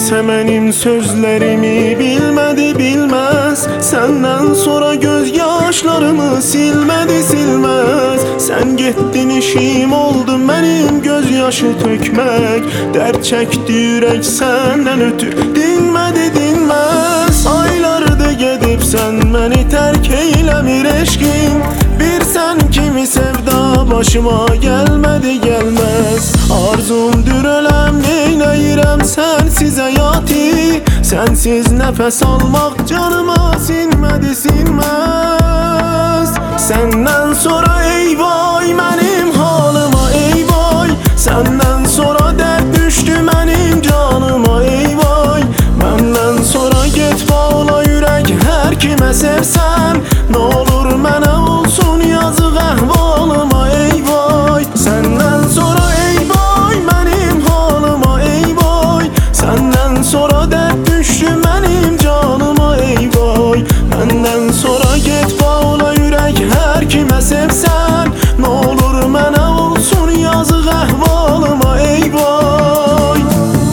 Kimse benim sözlerimi bilmedi bilmez. Senden sonra gözyaşlarımı silmedi silmez. Sen gittin işim oldu benim gözyaşı tökmek. Dert çekti yürek senden ötü dinmedi dinmez. Aylardı gedip sen beni terk eylemir eşkin. Bir sen kimi sevda başıma gelmedi gelmez. Arzumdur ölem neyleyirem sensiz hayatı. Sensiz nefes almak canıma sinmedi sinmez. Senden sonra ey vay benim halıma ey vay. Senden sonra dert düştü benim canıma ey vay. Benden sonra git bağla yürek her kime sevsen. Ne olur mənə olsun yazık ahvalıma ey vay. Senden sonra ey vay benim halıma ey vay. Senden sonra dert düştü benim canıma ey vay. Benden sonra git bağla yürek her kime sevsen. Ne olur mənə olsun yazık ahvalıma ey vay.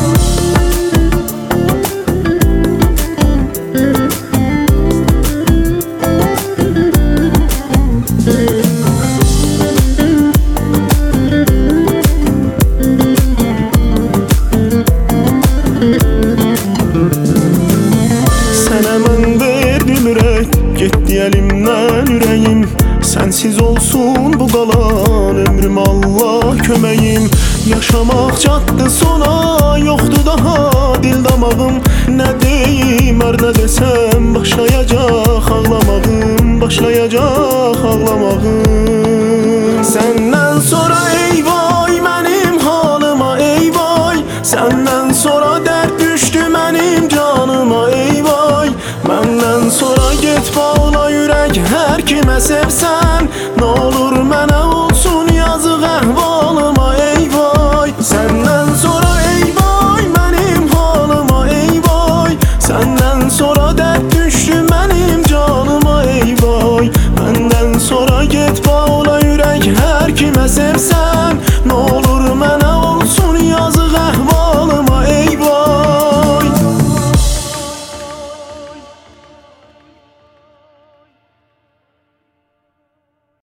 Sənə mən verdim ürək, getdi əlimdən ürəyim. Sensiz olsun bu qalan ömrüm Allah köməyim. Yaşamaq çatdı sona, yoxdu daha dil damağım. Nə deyim, hər nə desəm başlayacaq ağlamağım. Başlayacaq ağlamağım. Səndən sonra ey vay mənim halıma ey vay. Səndən sonra dert düşdü mənim canıma ey vay. Məndən sonra get bağla yürək hər kimə sevsən. Ne olur mənə olsun yazık ahvalıma ey vay. Səndən sonra ey vay mənim halıma ey vay. Səndən sonra dert düşdü mənim canıma ey vay. Məndən sonra get bağla yürək hər kimə sevsən. Ne